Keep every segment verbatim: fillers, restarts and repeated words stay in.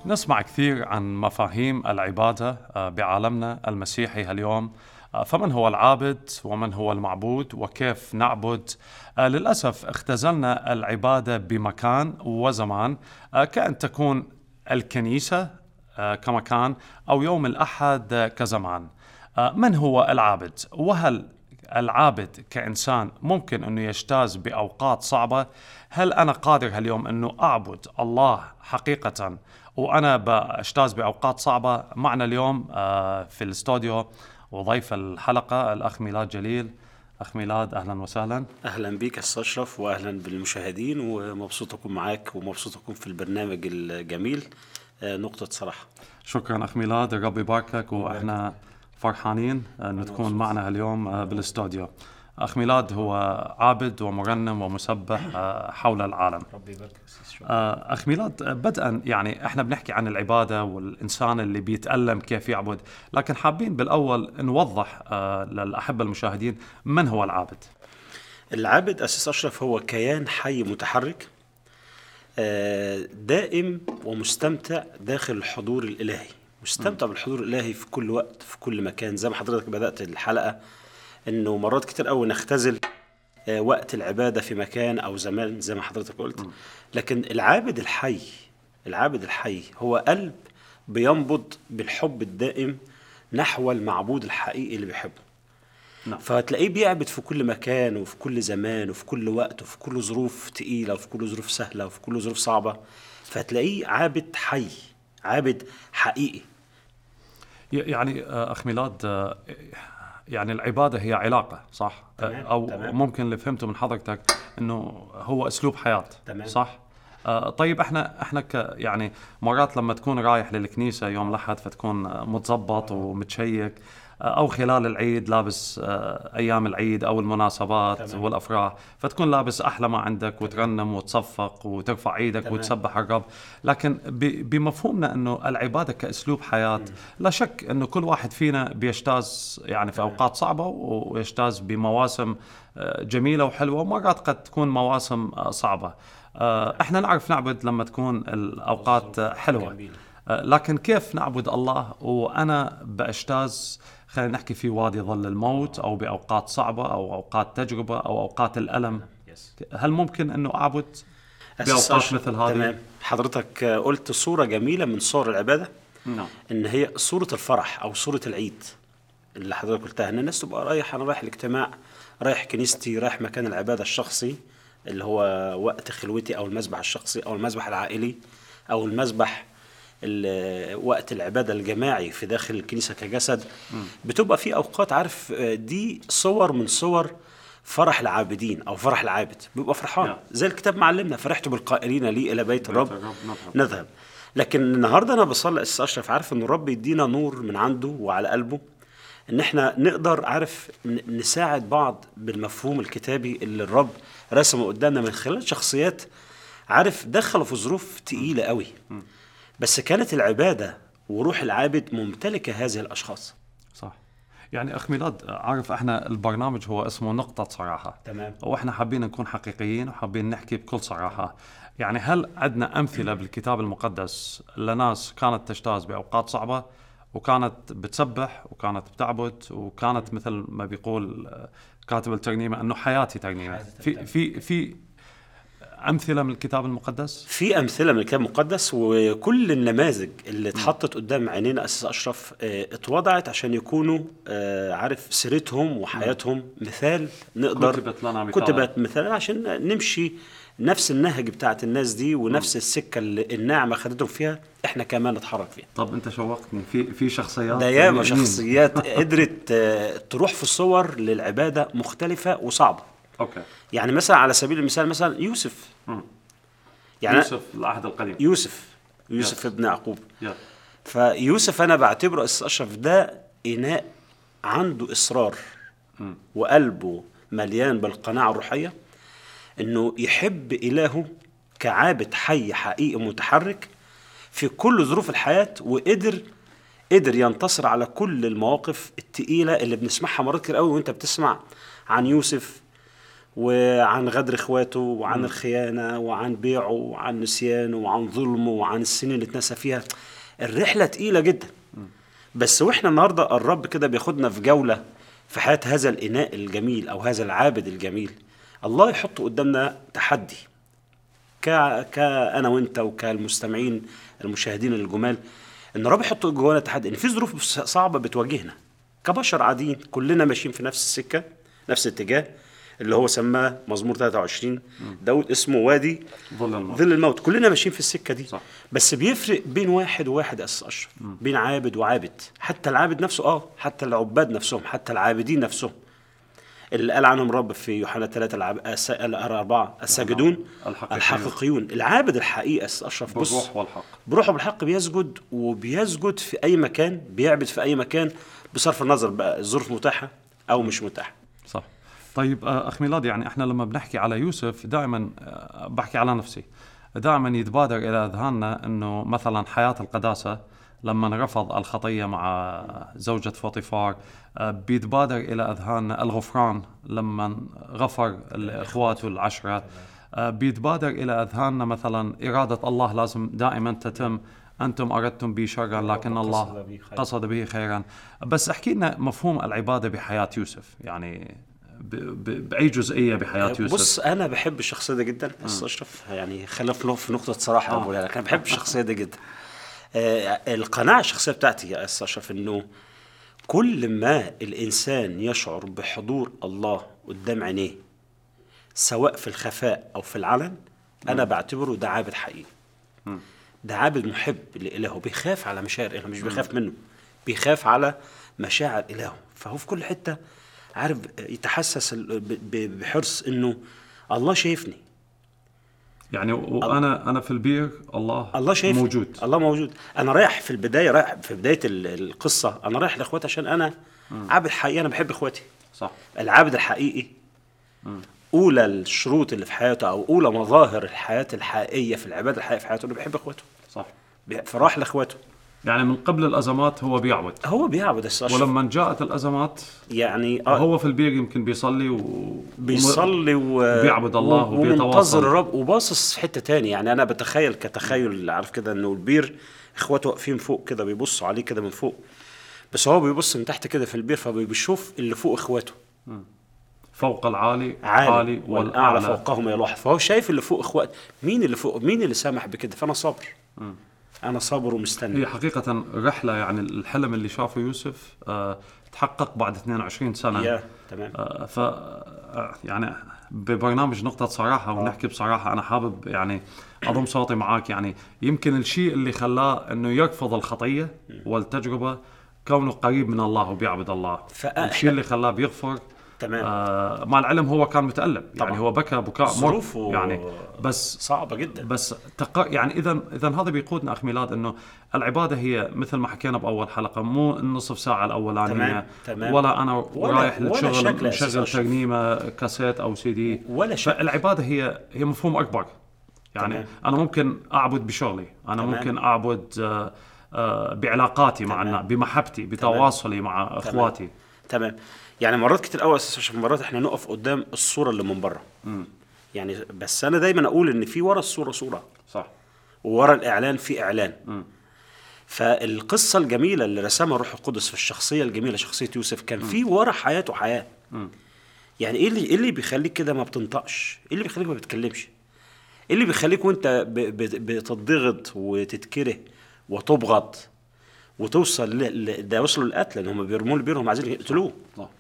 نسمع كثير عن مفاهيم العبادة بعالمنا المسيحي اليوم. فمن هو العابد ومن هو المعبود وكيف نعبد؟ للأسف اختزلنا العبادة بمكان وزمان، كأن تكون الكنيسة كمكان أو يوم الأحد كزمان. من هو العابد؟ وهل العابد كإنسان ممكن أنه يجتاز بأوقات صعبة؟ هل أنا قادر هاليوم أنه أعبد الله حقيقة وأنا بأجتاز بأوقات صعبة؟ معنا اليوم في الاستوديو وضيف الحلقة الأخ ميلاد جليل. أخ ميلاد، أهلا وسهلا. أهلا بك أستاذ أشرف، وأهلا بالمشاهدين، ومبسوط أكون معاك ومبسوط أكون في البرنامج الجميل نقطة صراحة. شكرا أخ ميلاد، الرب يباركك، وإحنا فرحانين أن تكون معنا اليوم بالاستوديو. أخ ميلاد هو عابد ومرنم ومسبح حول العالم. ربي يبارك. أخ ميلاد، بدءا يعني إحنا بنحكي عن العبادة والإنسان اللي بيتألم كيف يعبد، لكن حابين بالأول نوضح للأحبة المشاهدين من هو العابد. العابد أساس أشرف هو كيان حي متحرك دائم ومستمتع داخل الحضور الإلهي، مستمتع م. بالحضور الإلهي في كل وقت في كل مكان. زي ما حضرتك بدأت الحلقة إنه مرات كتير قوي نختزل وقت العبادة في مكان أو زمان زي ما حضرتك قلت، لكن العابد الحي العابد الحي هو قلب بينبض بالحب الدائم نحو المعبود الحقيقي اللي بيحبه. نعم. فهتلاقيه بيعبد في كل مكان وفي كل زمان وفي كل وقت وفي كل ظروف تقيلة وفي كل ظروف سهلة وفي كل ظروف صعبة، فهتلاقيه عابد حي، عابد حقيقي. يعني أخ ميلاد، يعني العبادة هي علاقة، صح؟ تمام. أو تمام. ممكن اللي فهمته من حضرتك إنه هو أسلوب حياة. تمام. صح؟ آه طيب احنا احنا ك يعني مرات لما تكون رايح للكنيسة يوم الأحد فتكون متظبط ومتشيك، أو خلال العيد لابس أيام العيد أو المناسبات. تمام. والأفراح، فتكون لابس أحلى ما عندك وترنم وتصفق وترفع عيدك. تمام. وتسبح الرب. لكن بمفهومنا أنه العبادة كأسلوب حياة، م. لا شك أنه كل واحد فينا بيجتاز يعني في أوقات صعبة ويجتاز بمواسم جميلة وحلوة، ومرات قد تكون مواسم صعبة. احنا نعرف نعبد لما تكون الأوقات حلوة، لكن كيف نعبد الله وأنا بأجتاز، خلينا نحكي في وادي ظل الموت أو بأوقات صعبة أو أوقات تجربة أو أوقات الألم؟ هل ممكن أنه أعبد بأوقات مثل هذه؟ تمام. حضرتك قلت صورة جميلة من صور العبادة. نعم. إن هي صورة الفرح أو صورة العيد اللي حضرتك قلتها، إن الناس تبقى رايح، أنا رايح الاجتماع، رايح كنيستي، رايح مكان العبادة الشخصي اللي هو وقت خلوتي أو المسبح الشخصي أو المسبح العائلي أو المسبح وقت العبادة الجماعي في داخل الكنيسة كجسد. م. بتبقى في أوقات، عارف، دي صور من صور فرح العابدين أو فرح العابد، بيبقى فرحان. yeah. زي الكتاب معلمنا، فرحت بالقائلين لي إلى بيت الرب نذهب. لكن النهاردة أنا بصلي أستاذ أشرف، عارف أن الرب يدينا نور من عنده وعلى قلبه، إن إحنا نقدر، عارف، نساعد بعض بالمفهوم الكتابي اللي الرب رسمه قدامنا من خلال شخصيات، عارف، دخلوا في ظروف تقيلة قوي، م. بس كانت العبادة وروح العابد ممتلكة هذه الأشخاص. صح. يعني أخ ميلاد، عارف احنا البرنامج هو اسمه نقطة صراحة. تمام. واحنا حابين نكون حقيقيين وحابين نحكي بكل صراحة. يعني هل عندنا أمثلة بالكتاب المقدس لناس كانت تجتاز بأوقات صعبة وكانت بتسبح وكانت بتعبد وكانت مثل ما بيقول كاتب الترنيمة أنه حياتي ترنيمة؟ في في في أمثلة من الكتاب المقدس؟ في أمثلة من الكتاب المقدس، وكل النماذج اللي اتحطت قدام عينينا أساس أشرف اتوضعت عشان يكونوا عارف سيرتهم وحياتهم مثال، نقدر كتبت لنا مثال. كتبت مثال عشان نمشي نفس النهج بتاعت الناس دي ونفس السكة اللي النعمة خدتهم فيها، احنا كمان نتحرك فيها. طب انت شوقتني في في شخصيات، ده ياما شخصيات قدرت تروح في صور للعبادة مختلفة وصعبة. أوكي. يعني مثلا على سبيل المثال مثلا يوسف. م. يعني يوسف العهد القديم. يوسف يوسف ابن يعقوب. yeah. فيوسف أنا بعتبره أشرف ده إناء عنده إصرار م. وقلبه مليان بالقناعة الروحية إنه يحب إلهه كعابد حي حقيقي متحرك في كل ظروف الحياة، وقدر قدر ينتصر على كل المواقف التقيلة اللي بنسمعها مرات كتير قوي وانت بتسمع عن يوسف وعن غدر اخواته وعن الخيانه وعن بيعه وعن نسيانه وعن ظلمه وعن السنين اللي اتنسى فيها. الرحله تقيله جدا. بس واحنا النهارده الرب كده بياخدنا في جوله في حياه هذا الاناء الجميل او هذا العابد الجميل. الله يحط قدامنا تحدي ك كأنا وانت وكالمستمعين المشاهدين الجمال، ان الرب يحط جوانا تحدي ان في ظروف صعبه بتواجهنا كبشر عاديين، كلنا ماشيين في نفس السكه نفس الاتجاه اللي هو سماه مزمور ثلاثة وعشرين داود اسمه وادي ظل الموت. ظل الموت. كلنا ماشيين في السكه دي. صح. بس بيفرق بين واحد وواحد أس اشرف، بين عابد وعابد. حتى العابد نفسه اه حتى العباد نفسهم، حتى العابدين نفسهم اللي قال عنهم رب في يوحنا ثلاثة العب... أس... الأربعة الساجدون الحقيقيون. الحقيقيون. العابد الحقيقي أشرف بص بالروح والحق، بروحه بالحق بيسجد، وبيسجد في أي مكان، بيعبد في أي مكان بصرف النظر بقى الظروف متاحة أو مش متاحة. صح. طيب أخ ميلاد، يعني إحنا لما بنحكي على يوسف دائما بحكي على نفسي، دائما يتبادر إلى أذهاننا إنه مثلا حياة القداسة لما رفض الخطية مع زوجة فوطيفار، بيتبادر إلى أذهاننا الغفران لما غفر الإخوات العشرة، بيتبادر إلى أذهاننا مثلا إرادة الله لازم دائما تتم، أنتم أردتم بي شرا لكن الله قصد به خيرا. بس احكي لنا مفهوم العبادة بحياة يوسف، يعني بأي جزئية بحياة يوسف؟ بص أنا بحب الشخصية دي جدا أشرف، يعني خلينا في نقطة صراحة أقول لك أنا بحب الشخصية دي جدا. آه القناعة الشخصية بتاعتي يا أشرف إنه كل ما الإنسان يشعر بحضور الله قدام عينيه سواء في الخفاء أو في العلن، أنا بعتبره ده عابد حقيقي. ده عابد محب لإلهه، بيخاف على مشاعر إلهه، مش بيخاف منه، بيخاف على مشاعر إلهه. فهو في كل حتة عارف يتحسس بحرص إنه الله شايفني، يعني وانا انا في البير الله الله شايف موجود. الله موجود. انا رايح في البدايه رايح في بدايه القصه انا رايح لاخواتي عشان انا مم. عابد حقيقي، انا بحب اخواتي. صح. العابد الحقيقي مم. اولى الشروط اللي في حياته او اولى مظاهر الحياه الحقيقيه في العباده الحقيقيه في حياته انه بيحب اخواته. صح. فراح لاخواته، يعني من قبل الأزمات هو بيعبد هو بيعبد الساشر. ولما جاءت الأزمات يعني آه هو في البير يمكن بيصلي و... بيصلي وبيعبد الله و... ومنتظر الرب وباصص في حتة تاني. يعني أنا بتخيل كتخيل عارف كده إنه البير إخواته واقفين فوق كده بيبصوا عليه كده من فوق، بس هو بيبص من تحت كده في البير فبيشوف اللي فوق إخواته. فوق العالي عالي, عالي والأعلى فوقهم يلوح. فهو شايف اللي فوق إخوات. مين اللي فوق؟ مين اللي سامح بكده؟ فأنا صابر. م. أنا صابر ومستني. هي حقيقة رحلة، يعني الحلم اللي شافه يوسف أه تحقق بعد اثنين وعشرين سنة. يا تمام. أه ف يعني ببرنامج نقطة صراحة ونحكي بصراحة، أنا حابب يعني أضم صوتي معاك. يعني يمكن الشيء اللي خلاه إنه يرفض الخطية والتجربة كونه قريب من الله وبيعبد الله. الشيء اللي خلاه بيغفر. تمام. آه مع العلم هو كان متألم، يعني هو بكى بكاء ظروفه يعني بس صعبة جدا. بس تق... يعني إذا إذا هذا بيقودنا أخ ميلاد إنه العبادة هي مثل ما حكينا بأول حلقة، مو النصف ساعة الأولانية. تمام. تمام. ولا أنا رايح للشغل مشغل ترنيمة كاسيت أو سي دي ولا شك. فالعبادة هي هي مفهوم أكبر. يعني تمام. أنا ممكن أعبد بشغلي، أنا تمام. ممكن أعبد آه آه بعلاقاتي تمام. مع الناس، بمحبتي، بتواصلي تمام. مع أخواتي. تمام. يعني مرات كتير قوي اساسا مرات احنا نقف قدام الصوره اللي من بره. يعني بس انا دايما اقول ان في ورا الصوره صوره. صح. وورا الاعلان في اعلان. م. فالقصه الجميله اللي رسمها الروح القدس في الشخصيه الجميله شخصيه يوسف كان في ورا حياته حياه. م. يعني ايه اللي ايه اللي بيخليك كده ما بتنطقش؟ ايه اللي بيخليك ما بتتكلمش؟ ايه اللي بيخليك وانت بتضغط وتتكره وتبغض وتوصل ل... ده وصلوا للقتل، لان هم بيرموا له بيرهم عايزين يقتلوه.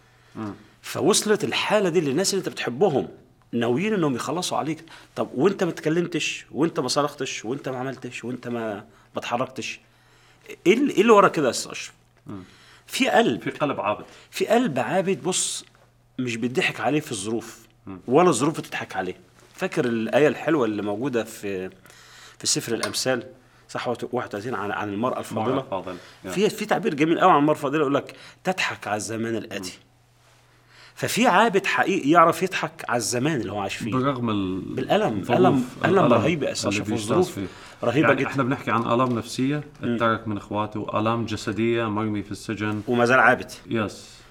فوصلت الحاله دي للناس اللي انت بتحبهم ناويين انهم يخلصوا عليك. طب وانت ما اتكلمتش وانت ما صرختش وانت ما عملتش وانت ما ما اتحركتش، ايه اللي, إيه اللي ورا كده يا استاذ؟ في قلب في قلب عابد في قلب عابد. بص مش بيضحك عليه في الظروف ولا الظروف بتضحك عليه. فاكر الايه الحلوه اللي موجوده في في سفر الامثال صح واحد وثلاثين عن عن المراه الفاضله؟ في في تعبير جميل قوي عن المراه الفاضله يقول لك تضحك على الزمان الاتي. ففي عابد حقيقي يعرف يضحك على الزمان اللي هو عايش فيه برغم ال... بالالم. الم الم رهيب اساسا في الظروف رهيبه يعني جدا. احنا بنحكي عن الام نفسيه اترك من اخواته، الام جسديه مرمي في السجن وما زال عابد. يس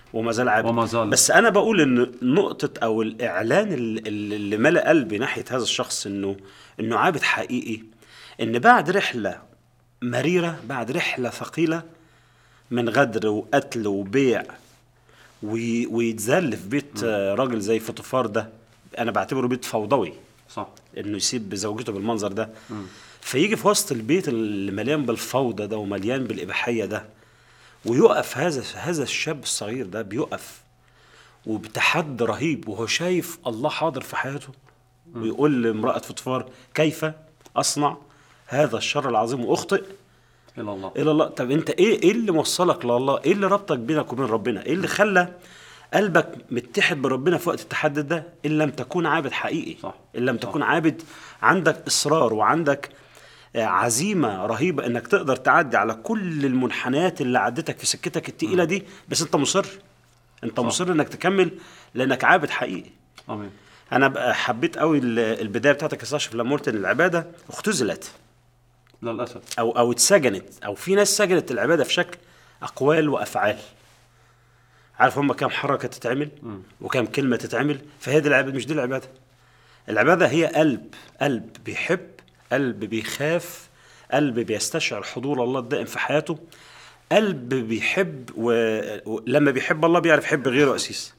وما زال عابد وما زال. بس انا بقول ان نقطه او الاعلان اللي, اللي ملأ قلبي ناحيه هذا الشخص انه انه عابد حقيقي، ان بعد رحله مريره، بعد رحله ثقيله من غدر وقتل وبيع وي- ويتذل في بيت آه، راجل زي فوتوفار ده، انا بعتبره بيت فوضوي صح. انه يسيب زوجته بالمنظر ده. فيجي في وسط البيت اللي مليان بالفوضى ده ومليان بالإباحية ده، ويقف هذا هذا الشاب الصغير ده، بيقف وبتحدي رهيب وهو شايف الله حاضر في حياته، ويقول لامرأة فوتوفار كيف أصنع هذا الشر العظيم وأخطئ الى الله إلى الله. طب أنت إيه إيه اللي موصلك لله؟ إيه اللي ربطك بينك وبين ربنا؟ إيه اللي خلى قلبك متحد بربنا في وقت التحدي ده؟ إن لم تكون عابد حقيقي، صح. إن لم صح. تكون عابد عندك إصرار وعندك آه، عزيمة رهيبة إنك تقدر تعدي على كل المنحنيات اللي عدتك في سكتك التقيلة دي، بس أنت مصر، أنت صح. مصر إنك تكمل لأنك عابد حقيقي. امين. أنا بقى حبيت قوي ال- البداية بتاعتك يا صاشف لما قلت إن العبادة اختزلت للاسف. أو أو اتسجنت، أو في ناس سجنت العبادة في شكل أقوال وأفعال. عارف هم كام حركة تتعمل وكام كلمة تتعمل؟ فهي دي العبادة، مش دي العبادة. العبادة هي قلب، قلب بيحب، قلب بيخاف، قلب بيستشعر حضور الله الدائم في حياته، قلب بيحب و- ولما بيحب الله بيعرف يحب غيره أسيس.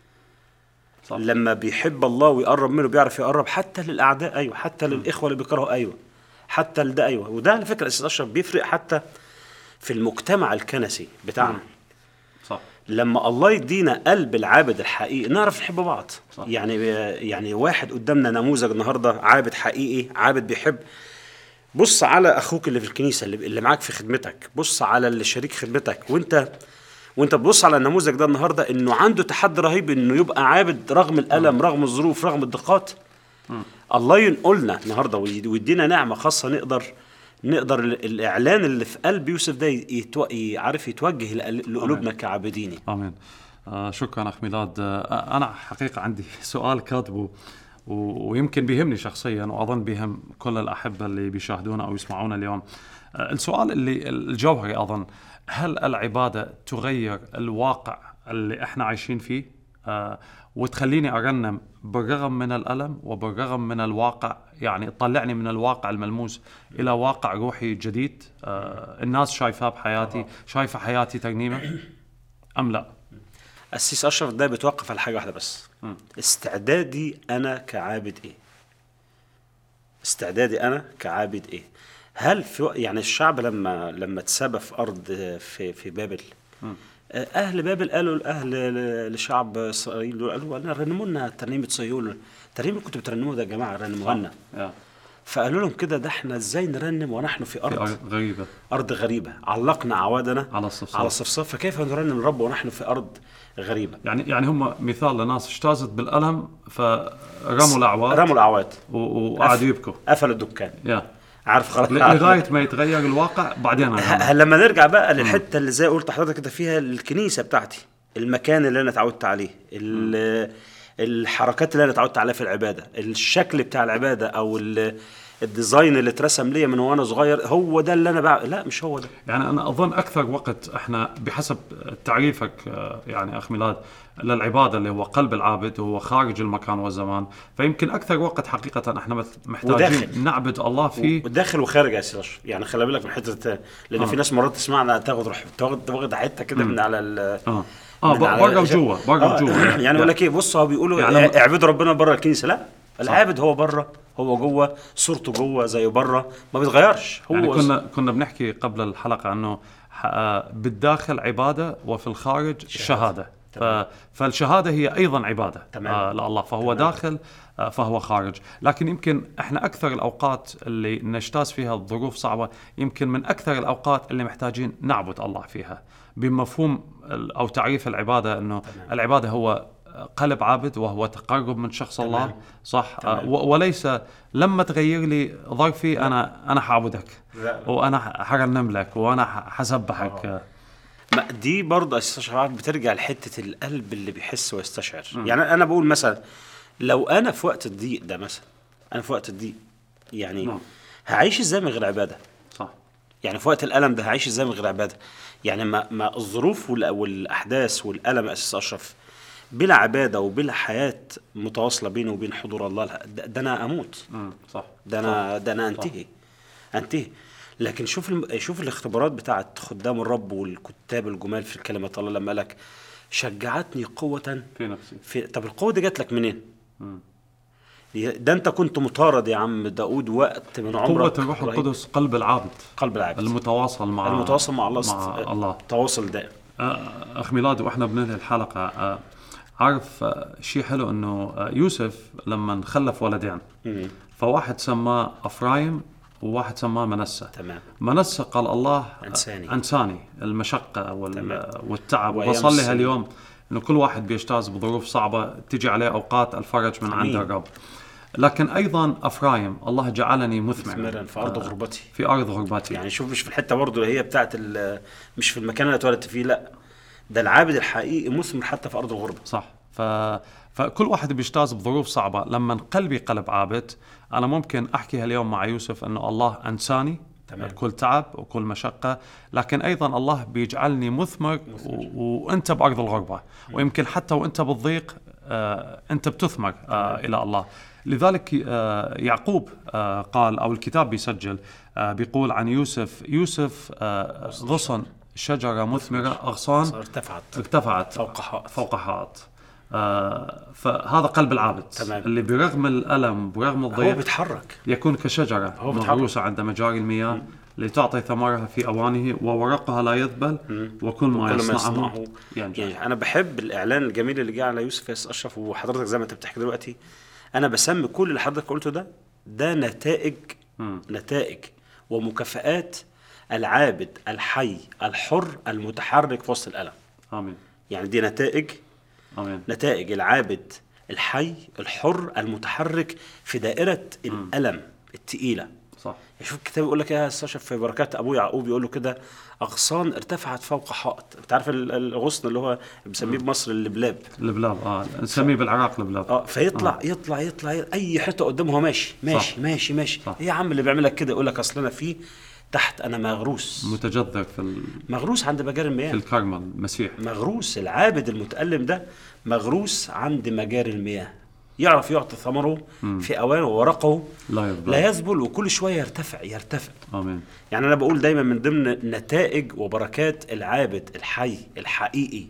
صح. لما بيحب الله ويقرب منه بيعرف يقرب حتى للأعداء، أيوة، حتى للإخوة اللي بيكرهوا، أيوة، حتى لده، أيوة. وده على فكرة أسيس أشرف بيفرق حتى في المجتمع الكنسي بتاعنا. صح. لما الله يدينا قلب العابد الحقيقي نعرف نحب بعض. صح. يعني يعني واحد قدامنا نموذج النهارده عابد حقيقي، عابد بيحب. بص على اخوك اللي في الكنيسه، اللي, اللي معاك في خدمتك، بص على اللي شريك خدمتك، وانت وانت بتبص على النموذج ده النهارده انه عنده تحدي رهيب انه يبقى عابد رغم الالم، رغم الظروف، رغم الضيقات. الله ينقلنا النهارده ويدينا نعمه خاصه نقدر نقدر ال- الاعلان اللي في قلب يوسف ده يتو... يعرف يتوجه لقل- لقلوبنا كعابدين. امين. آه شكرا اخ ميلاد. آه انا حقيقه عندي سؤال كاتبه و- ويمكن بيهمني شخصيا، واظن بيهم كل الاحبه اللي بيشاهدونا او يسمعونا اليوم. آه السؤال اللي الجوهري اظن، هل العباده تغير الواقع اللي احنا عايشين فيه آه وتخليني ارنم بالرغم من الالم وبالرغم من الواقع، يعني تطلعني من الواقع الملموس الى واقع روحي جديد آه الناس شايفاه بحياتي، شايفه حياتي ترنيمه ام لا؟ السيس اشرف ده بيتوقف على حاجه واحده بس، استعدادي انا كعابد ايه؟ استعدادي انا كعابد ايه؟ هل في وق- يعني الشعب لما لما اتسبى في ارض في في بابل، آه، اهل بابل قالوا الاهل لشعب اسرائيل قالوا لنا رنموا لنا ترنيمه صهيون، الترنيم اللي كنتوا بترنموه ده يا جماعه رنموها لنا. يا. فقالوا لهم كده، ده احنا ازاي نرنم ونحن في في ارض أرض غريبة ارض غريبه، علقنا عوادنا على الصفصاف. على الصفصاف، فكيف نرنم الرب ونحن في ارض غريبه؟ يعني يعني هم مثال لناس اجتازت بالألم فرموا الأعواد رموا الاعواد و- وقعدوا يبكوا. قفلوا الدكان. يا عارف خلاص ل- لغاية ما يتغير الواقع بعدين أنا ه- لما نرجع بقى للحته اللي زي قلت لحضرتك كده فيها الكنيسه بتاعتي، المكان اللي انا اتعودت عليه، ال- الحركات اللي انا اتعودت عليها في العباده، الشكل بتاع العباده او ال- الديزاين اللي اترسم ليا من وانا صغير، هو ده اللي انا بع... لا مش هو ده. يعني أنا أظن أكثر وقت إحنا بحسب تعريفك آه، يعني أخ ميلاد للعبادة اللي هو قلب العابد وهو خارج المكان والزمان، فيمكن أكثر وقت حقيقة إحنا مث- محتاجين وداخل. نعبد الله فيه. وداخل وخارج يا سيدي، يعني خلي بالك من حته، لان آه. في ناس مرات تسمعنا تاخد روح تاخد تاخد حته كده من على ال آه آه من ب- على بره الج- وجوا بره آه، وجوا يعني يقول لك ايه، بص هو بيقولوا يعني يعني لما- اعبدوا ربنا بره الكنيسه، لا، العابد هو بره، هو جوه، صورته جوه زي بره، ما بيتغيرش. هو يعني كنا كنا بنحكي قبل الحلقة أنه ح- آه، بالداخل عبادة وفي الخارج شهادة. ف... فالشهادة هي أيضا عبادة تمام. آه لله، فهو تمام. داخل آه فهو خارج. لكن يمكن إحنا أكثر الأوقات اللي نجتاز فيها الظروف صعبة، يمكن من أكثر الأوقات اللي محتاجين نعبد الله فيها بمفهوم ال- أو تعريف العبادة، أنه تمام. العبادة هو قلب عابد وهو تقرب من شخص تمام. الله، صح. تمام. آه و- وليس لما تغير لي ظرفي أنا أنا حعبدك لا. وانا حرنم لك وانا حسبحك. آه. ما دي برضه استشعار بترجع لحته القلب اللي بيحس ويستشعر. يعني انا بقول مثلا لو انا في وقت الضيق ده، مثلا انا في وقت الضيق، يعني نعم. هعيش ازاي من غير عباده؟ صح. يعني في وقت الالم ده هعيش ازاي من غير عباده؟ يعني ما, ما الظروف وال- والاحداث والالم يا استاذ اشرف بلا عباده وبلا حياه متواصله بيني وبين حضور الله، ده, ده انا اموت. امم صح. ده انا ده انا انتهي انتهي. لكن شوف الم... شوف الاختبارات بتاعت خدام الرب والكتاب الجمال في كلمه الله لما قالك شجعتني قوه في نفسي. في... طب القوه دي جات لك منين؟ مم. ده انت كنت مطارد يا عم داود وقت من عمرك. قوة الروح رهيب. القدس قلب العابد، قلب العبد المتواصل مع المتواصل مع الله مع است... الله. تواصل دائم. آه، أخ ميلاد، وإحنا بننهي الحلقة، آه، عارف آه، شيء حلو إنه آه، يوسف لما خلف ولدين، مم. فواحد سماه أفرايم وواحد سماه منسى. تمام. منسى قال الله أنساني. أنساني المشقة وال... والتعب. وأيام وبصلي السنين. هاليوم إنه كل واحد بيجتاز بظروف صعبة تيجي عليه أوقات الفرج من عند أمين. الرب. لكن أيضا أفرايم الله جعلني مثمرا مثمرا في أرض غربتي. في أرض غربتي. يعني شوف مش في الحتة برضو اللي هي بتاعت ال- مش في المكان اللي اتولدت فيه، لا ده العابد الحقيقي مثمر حتى في أرض الغربة. صح. ف... فكل واحد بيجتاز بظروف صعبة. لما قلبي قلب عابد، أنا ممكن أحكي اليوم مع يوسف أنه الله أنساني. تمام. كل تعب وكل مشقة، لكن أيضا الله بيجعلني مثمر, و... وأنت بأرض الغربة. ويمكن حتى وأنت بالضيق آه أنت بتثمر آه إلى الله. لذلك آه يعقوب آه قال، أو الكتاب بيسجل آه بيقول عن يوسف يوسف آه غصن شجرة مثمرة أغصان ارتفعت ارتفعت فوق حائط. فوق حائط. آه فهذا قلب العابد. تمام. اللي برغم الألم برغم هو الضيق بيتحرك. يكون كشجرة هو مغروسة عند مجاري المياه لتعطي ثمرها في أوانه وورقها لا يذبل وكل ما كل ما يصنعه يصنعه ينجح. يعني أنا بحب الإعلان الجميل اللي جه على يوسف يا أستاذ أشرف، وحضرتك زي ما أنت بتحكي دلوقتي أنا بسمي كل اللي حضرتك قلته ده ده نتائج مم. نتائج ومكافآت العابد الحي الحر المتحرك في وسط الألم. آمين. يعني دي نتائج آمين. نتائج العابد الحي الحر المتحرك في دائرة الألم التقيلة. صح. شوف الكتاب يقول لك يا استاذ في بركات ابو يعقوب يقول له كده اغصان ارتفعت فوق حائط. انت عارف ال- الغصن اللي هو بنسميه بمصر اللبلاب. البلاب اه نسميه بالعراق البلاب. اه فيطلع آه. يطلع يطلع يطلع اي حته قدامه هو ماشي ماشي صح. ماشي ماشي صح. ايه يا عم اللي بيعمل لك كده؟ يقول لك اصل انا فيه تحت انا مغروس متجذر في ال... مغروس عند مجاري في المياه. الكرمة المسيح. مغروس العابد المتألم ده مغروس عند مجاري المياه، يعرف يعطي ثمره في اوانه وورقه لا يذبل. لا يذبل وكل شويه يرتفع يرتفع. آمين. يعني أنا بقول دايما من ضمن نتائج وبركات العابد الحي الحقيقي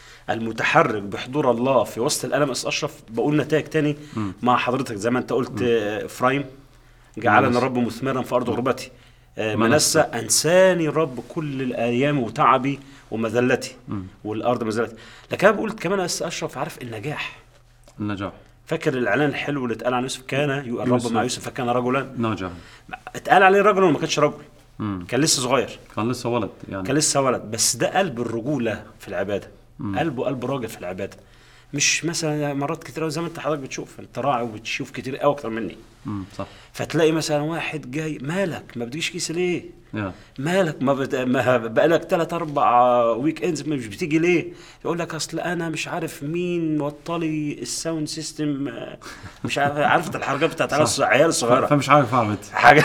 المتحرك بحضور الله في وسط الألم أشرف، بقول نتائج تاني م. مع حضرتك زي ما أنت قلت إفرايم جعلنا الرب مثمرا في أرض غربتي، منسى أنساني الرب كل الأيام وتعبي ومذلتي م. والأرض مذلتي. لكن أنا بقول كمان أشرف عارف النجاح النجاح. فاكر الإعلان الحلو اللي اتقال عن يوسف كان الرب مع يوسف فكان رجلا ناجحا. اتقال عليه رجل وما كانش رجل. مم. كان لسه صغير، كان لسه ولد يعني كان لسه ولد، بس ده قلب الرجولة في العبادة. مم. قلبه قلب راجل في العبادة، مش مثلا مرات كتير زي ما انت حضرتك بتشوف، انت راعي وبتشوف كتير قوي اكتر مني. امم صح. فتلاقي مثلا واحد جاي مالك ما بتجيش كيس ليه؟ yeah. مالك ما, بت... ما بقالك ثلاث اربع ويك اندز مش بتيجي ليه؟ يقول لك اصل انا مش عارف مين وطلي الساوند سيستم، مش عارف عارفه الحركات بتاعت العيال الصغيره فمش عارف اعبد حاجه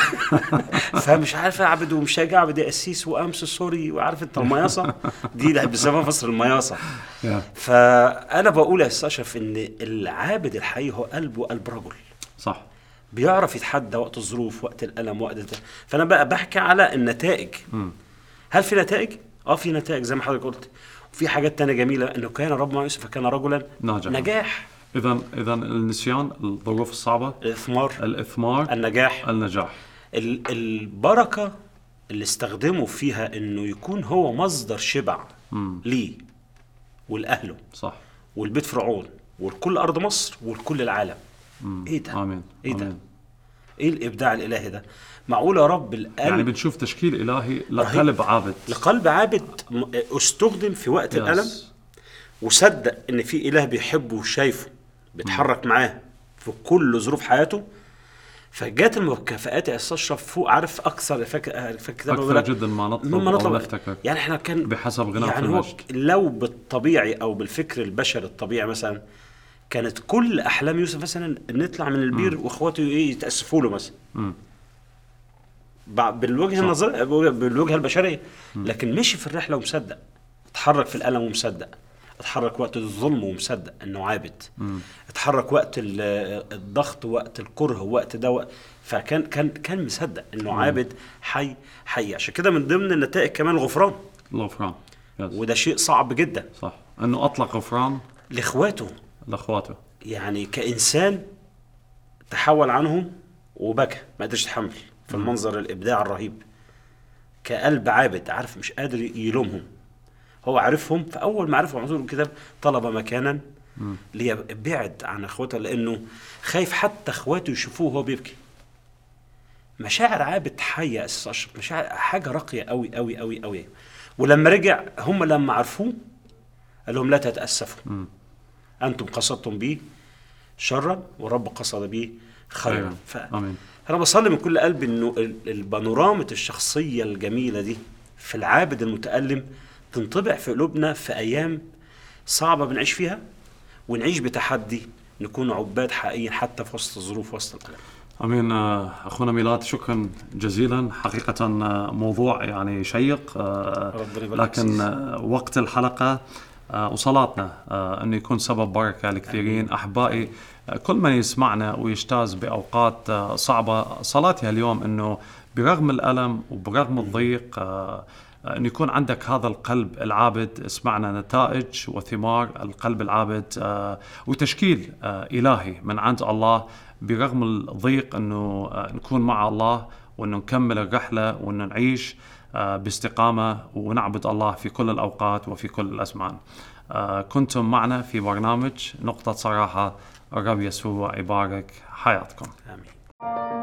فمش عارف اعبد ومش هاجي اعبد يا قسيس وامس سوري وعارف انت المياصه دي اللي بيسموها فصل المياصه. yeah. فانا بقول يا استاذ اشرف ان العابد الحقيقي هو قلبه قلب رجل صح، بيعرف يتحدى وقت الظروف وقت الألم وقت ده. فأنا بقى بحكي على النتائج. م. هل في نتائج؟ آه في نتائج زي ما حضرتك قلت، وفي حاجات تانية جميلة إنه كان رب مع يوسف فكان رجلا ناجح. نجاح. إذا إذا النسيان، الظروف الصعبة، الإثمار، الإثمار، النجاح، النجاح، البركة اللي استخدموا فيها إنه يكون هو مصدر شبع م. ليه والأهله. صح. والبيت فرعون والكل أرض مصر والكل العالم. مم. ايه ده؟ آمين. ايه ده؟ آمين. ايه الابداع الالهي ده؟ معقول يا رب القلب يعني بنشوف تشكيل الهي لقلب عابد، لقلب عابد استخدم في وقت yes. الالم، وصدق ان في اله بيحبه وشايفه بيتحرك معاه في كل ظروف حياته. فجات المكافآت يا استاذ اشرف فوق، عارف اكثر فاكر اكثر جدا ما نطلب ما نطلب نفتكر. يعني احنا كان بحسب غنى يعني هو لو بالطبيعي او بالفكر البشري الطبيعي مثلا كانت كل احلام يوسف مثلا نطلع من البير واخواته ايه يتاسفوا له مثلا. م. بالوجه النظري بالوجه البشريه، لكن مشي في الرحله ومصدق، اتحرك في الالم ومصدق، اتحرك وقت الظلم ومصدق انه عابد، م. اتحرك وقت الضغط، وقت الكره، وقت ده، فكان كان كان مصدق انه م. عابد حي حي. عشان كده من ضمن النتائج كمان الغفران، الغفران، وده شيء صعب جدا، صح، انه اطلق غفران لاخواته لاخواته يعني كانسان تحول عنهم وبكى، ما قدرش يتحمل في المنظر الابداع الرهيب، كقلب عابد عارف مش قادر يلومهم، هو عارفهم، فاول ما عرفهم عزول الكتاب طلب مكانا ليبعد عن اخواته، لانه خايف حتى اخواته يشوفوه وهو بيبكي. مشاعر عابد حيه اساس اشرف، مشاعر حاجه راقيه قوي قوي قوي قوي. ولما رجع هم لما عرفوه قال لهم لا تتاسفوا، م. انتم قصدتم بي شرا ورب قصد بي خيرا. أيوة. انا بصلي من كل قلبي انه البانورامة الشخصيه الجميله دي في العابد المتألم تنطبع في قلوبنا في ايام صعبه بنعيش فيها، ونعيش بتحدي نكون عباد حقيقيين حتى في وسط الظروف وسط الالم. امين. اخونا ميلاد شكرا جزيلا، حقيقه موضوع يعني شيق، لكن وقت الحلقه وصلاتنا انه يكون سبب بركه لكثيرين. احبائي كل من يسمعنا ويجتاز باوقات صعبه، صلاتي اليوم انه برغم الالم وبرغم الضيق أن يكون عندك هذا القلب العابد. اسمعنا نتائج وثمار القلب العابد وتشكيل إلهي من عند الله برغم الضيق، أنه نكون مع الله وأنه نكمل الرحلة وأنه نعيش باستقامة ونعبد الله في كل الأوقات وفي كل الأزمان. كنتم معنا في برنامج نقطة صراحة. الرب يسوع يبارك حياتكم. آمين.